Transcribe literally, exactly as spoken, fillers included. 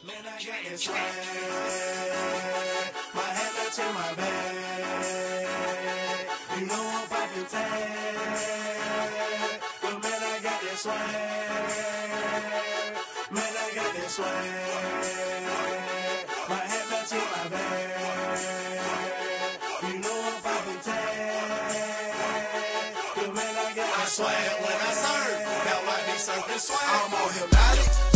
Man, I got that swag. My head up to my bag. You know I'm poppin' tag. But man, I got that swag. Man, I got that swag. My head up to my bag. You know I'm poppin' tag. But man, I got that swag. I swear when I serve, felt like me surfing swag. I'm on Hypnotic.